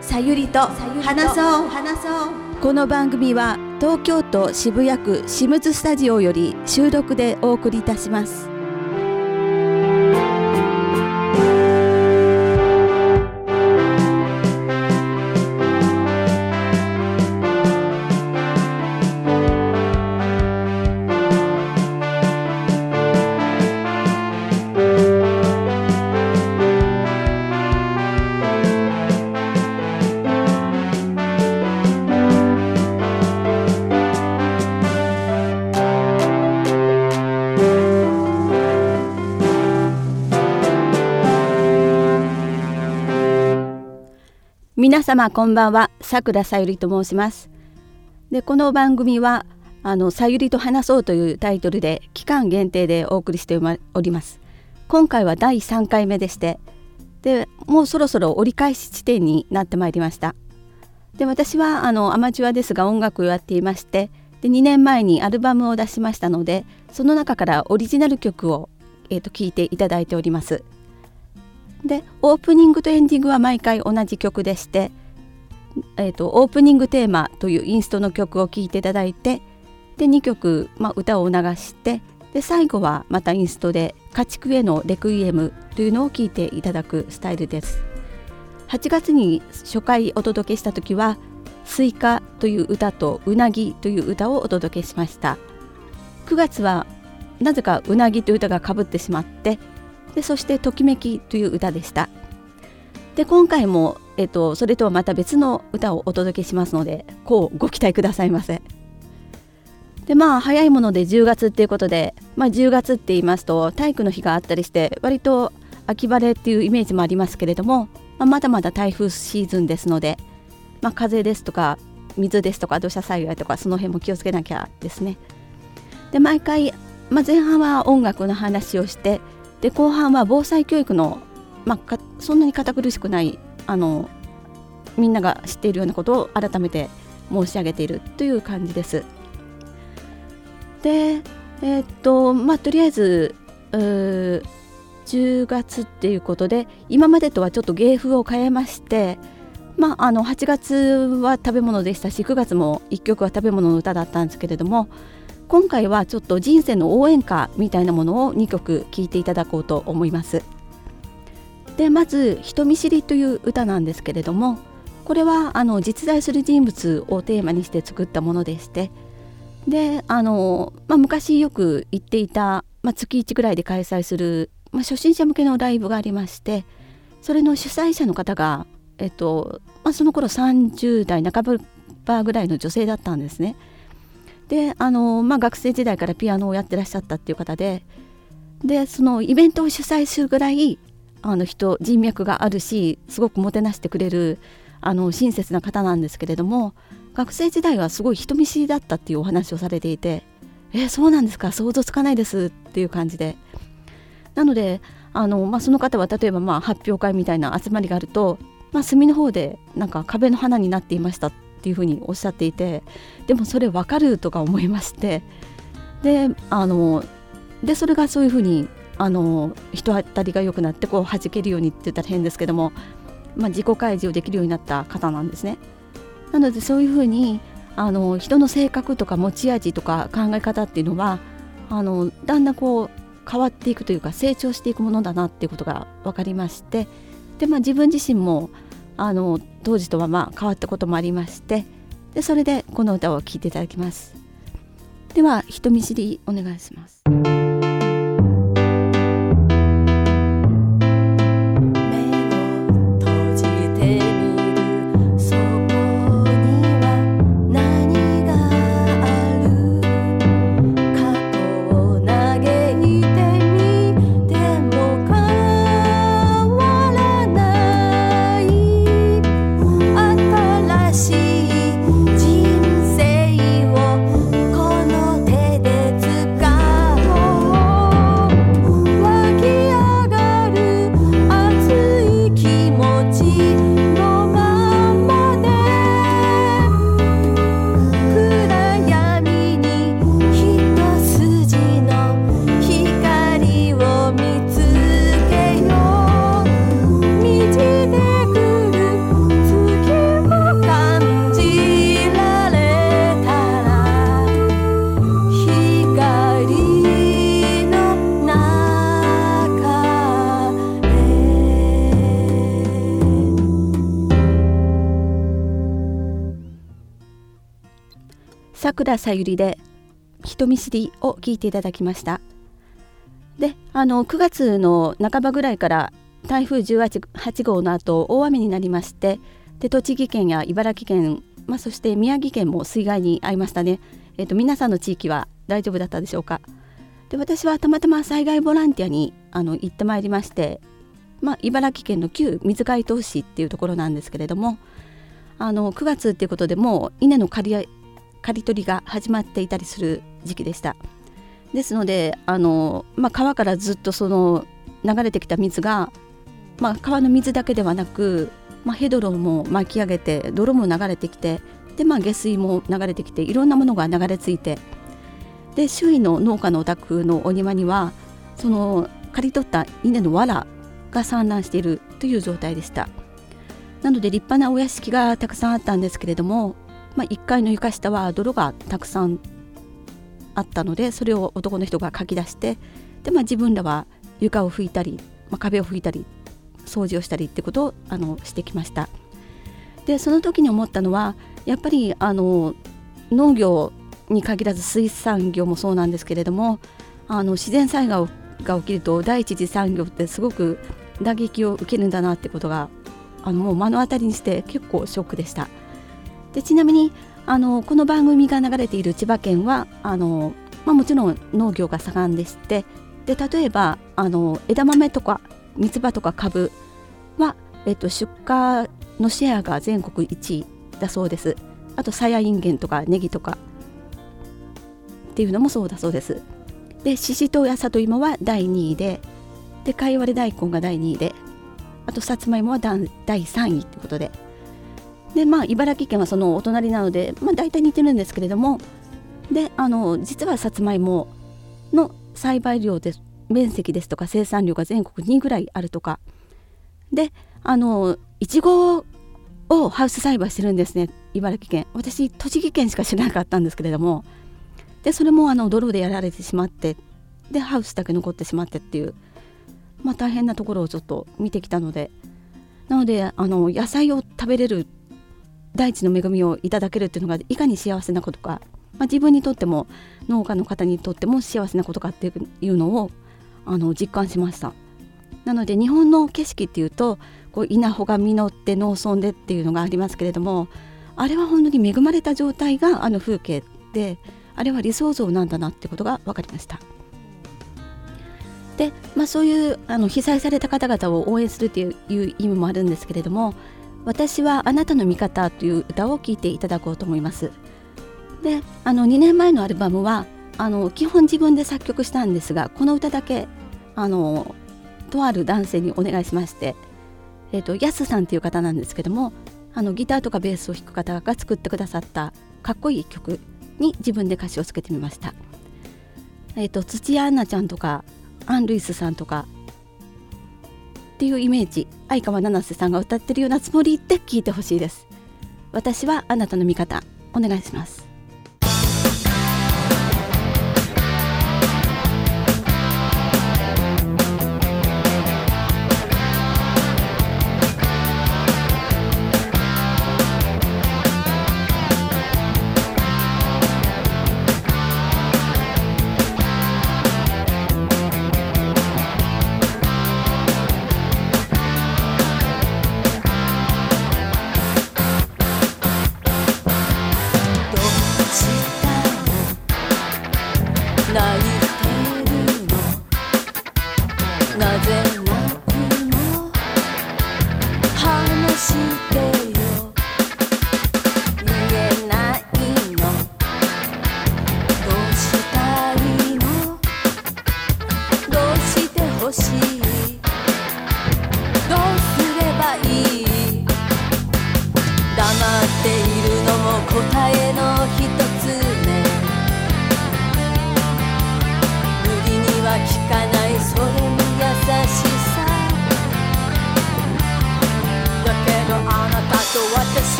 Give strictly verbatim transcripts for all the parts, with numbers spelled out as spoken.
さゆりと話そう話そう。この番組は東京都渋谷区シムズスタジオより収録でお送りいたします。皆様こんばんは、さくらさゆりと申します。でこの番組はあのさゆりと話そうというタイトルで期間限定でお送りしております。今回はだいさんかいめでして、でもうそろそろ折り返し地点になってまいりました。で私はあのアマチュアですが音楽をやっていまして、でにねんまえにアルバムを出しましたので、その中からオリジナル曲を、えーと、聴いていただいております。でオープニングとエンディングは毎回同じ曲でして、えーと、オープニングテーマというインストの曲を聴いていただいて、でにきょく、まあ、歌を流して、で最後はまたインストで家畜へのレクイエムというのを聴いていただくスタイルです。はちがつに初回お届けした時はスイカという歌とうなぎという歌をお届けしました。くがつはなぜかうなぎという歌がかぶってしまって、でそしてときめきという歌でした。で今回も、えっと、それとはまた別の歌をお届けしますので、こうご期待くださいませ。でまあ早いものでじゅうがつっていうことで、まあ、じゅうがつって言いますと体育の日があったりして割と秋晴れっていうイメージもありますけれども、まあ、まだまだ台風シーズンですので、まあ、風ですとか水ですとか土砂災害とかその辺も気をつけなきゃですね。で毎回、まあ、前半は音楽の話をして、で後半は防災教育の、まあ、そんなに堅苦しくないあのみんなが知っているようなことを改めて申し上げているという感じです。で、えーっとまあ、とりあえずじゅうがつっていうことで今までとはちょっと芸風を変えまして、まあ、あのはちがつは食べ物でしたし、くがつもいっきょくは食べ物の歌だったんですけれども、今回はちょっと人生の応援歌みたいなものをにきょく聴いていただこうと思います。でまず人見知りという歌なんですけれども、これはあの実在する人物をテーマにして作ったものでして、であの、まあ、昔よく行っていた、まあ、つきいちぐらいで開催する、まあ、初心者向けのライブがありまして、それの主催者の方が、えっとまあ、その頃さんじゅうだいなかばぐらいの女性だったんですね。であの、まあ、学生時代からピアノをやってらっしゃったっていう方で、でそのイベントを主催するぐらいあの人人脈があるし、すごくもてなしてくれるあの親切な方なんですけれども、学生時代はすごい人見知りだったっていうお話をされていて、えー、そうなんですか、想像つかないですっていう感じで、なのであの、まあ、その方は例えばまあ発表会みたいな集まりがあると、まあ、隅の方でなんか壁の花になっていましたっていうふうにおっしゃっていて、でもそれ分かるとか思いまして、であのでそれがそういうふうにあの人当たりが良くなってこう弾けるようにって言ったら変ですけども、まあ、自己開示をできるようになった方なんですね。なのでそういうふうにあの人の性格とか持ち味とか考え方っていうのはあのだんだんこう変わっていくというか成長していくものだなっていうことが分かりまして、で、まあ、自分自身もあの当時とはまあ変わったこともありまして、でそれでこの歌を聴いていただきます。では人見知りお願いします。 人生をこの手で掴もう桜さゆりで人見知りを聞いていただきました。で、あのくがつの半ばぐらいから台風じゅうはち号の後大雨になりまして、で栃木県や茨城県、まあ、そして宮城県も水害に遭いましたね。えーと、皆さんの地域は大丈夫だったでしょうか。で、私はたまたま災害ボランティアにあの行ってまいりまして、まあ、茨城県の旧水海島市っていうところなんですけれども、あのくがつっていうことでもう稲の刈り刈り取りが始まっていたりする時期でした。ですのであの、まあ、川からずっとその流れてきた水が、まあ、川の水だけではなく、まあ、ヘドロも巻き上げて泥も流れてきて、で、まあ、下水も流れてきて、いろんなものが流れ着いて、で周囲の農家のお宅のお庭にはその刈り取った稲の藁が散乱しているという状態でした。なので立派なお屋敷がたくさんあったんですけれども、まあ、いっかいの床下は泥がたくさんあったので、それを男の人がかき出して、で、まあ、自分らは床を拭いたり、まあ、壁を拭いたり掃除をしたりってことをあのしてきました。でその時に思ったのは、やっぱりあの農業に限らず水産業もそうなんですけれども、あの自然災害が起きると第一次産業ってすごく打撃を受けるんだなってことがあのもう目の当たりにして結構ショックでした。でちなみにあのこの番組が流れている千葉県はあの、まあ、もちろん農業が盛んでして、で例えばあの枝豆とか三つ葉とか株は、えっと、出荷のシェアが全国いちいだそうです。あとさやいんげんとかネギとかっていうのもそうだそうです。でししとうや里芋はだいにいで、でかいわれ大根がだいにいで、あとさつまいもはだいさんいってことで、でまあ茨城県はそのお隣なので、まあ、大体似てるんですけれども、であの実はさつまいもの栽培量です面積ですとか生産量が全国にいぐらいあるとかで、あのいちごをハウス栽培してるんですね、茨城県。私栃木県しか知らなかったんですけれども、でそれもあの泥でやられてしまって、でハウスだけ残ってしまってっていう、まあ、大変なところをちょっと見てきたので、なのであの野菜を食べれる大地の恵みをいただけるっていうのがいかに幸せなことか、まあ、自分にとっても農家の方にとっても幸せなことかっていうのをあの実感しました。なので日本の景色っていうとこう稲穂が実って農村でっていうのがありますけれども、あれは本当に恵まれた状態があの風景で、あれは理想像なんだなってことが分かりました。で、まあ、そういうあの被災された方々を応援するという意味もあるんですけれども、私はあなたの味方という歌を聴いていただこうと思います。であのにねんまえのアルバムはあの基本自分で作曲したんですが、この歌だけあのとある男性にお願いしまして、えーと、ヤスさんという方なんですけども、あのギターとかベースを弾く方が作ってくださったかっこいい曲に自分で歌詞をつけてみました。えーと、土屋アンナちゃんとかアン・ルイスさんとかっていうイメージ、相川七瀬さんが歌ってるようなつもりで聴いてほしいです。私はあなたの味方、お願いします。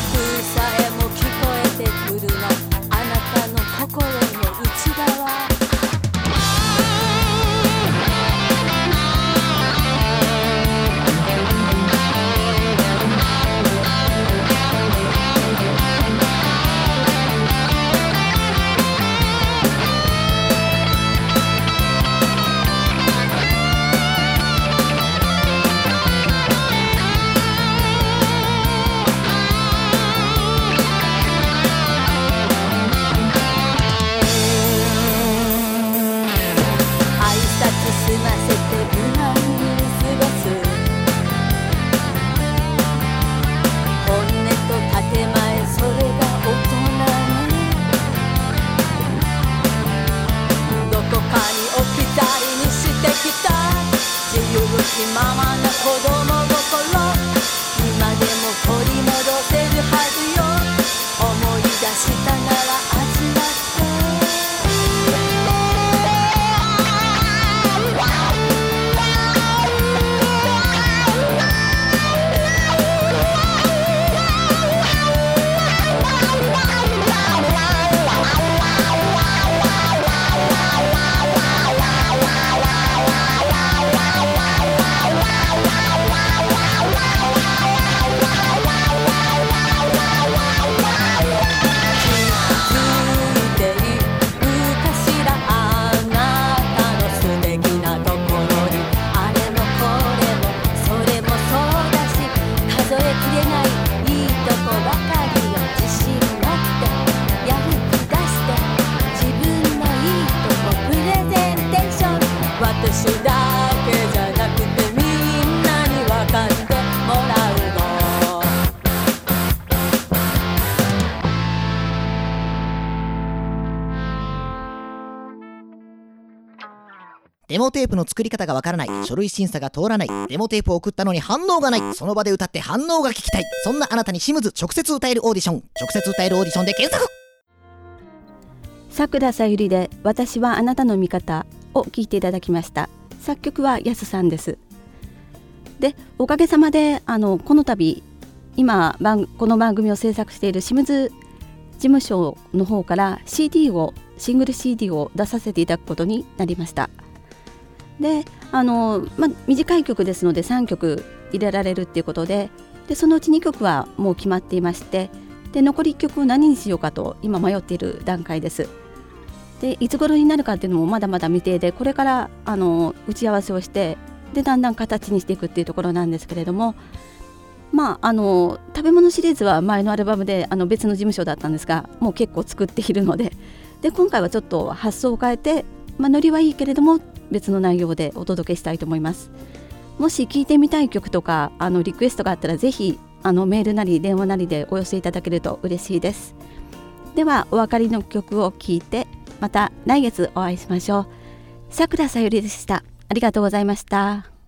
心の内側デモテープの作り方がわからない、書類審査が通らない、デモテープを送ったのに反応がない、その場で歌って反応が聞きたい、そんなあなたにシムズ直接歌えるオーディション、直接歌えるオーディションで検索。 さくらさゆりで私はあなたの味方を聴いていただきました。作曲はやすさんです。で、おかげさまであのこの度今番この番組を制作しているシムズ事務所の方から シーディー をシングル シーディー を出させていただくことになりました。で、あの、ま、短い曲ですのでさんきょく入れられるっていうことで、でそのうちにきょくはもう決まっていまして、で残りいっきょくを何にしようかと今迷っている段階です。でいつ頃になるかっていうのもまだまだ未定で、これからあの打ち合わせをしてでだんだん形にしていくっていうところなんですけれども、まあ、あの食べ物シリーズは前のアルバムであの別の事務所だったんですが、もう結構作っているので、で今回はちょっと発想を変えて、まあ、ノリはいいけれども別の内容でお届けしたいと思います。もし聴いてみたい曲とかあのリクエストがあったらぜひあのメールなり電話なりでお寄せいただけると嬉しいです。ではお別れの曲を聴いてまた来月お会いしましょう。さくらさゆりでした。ありがとうございました。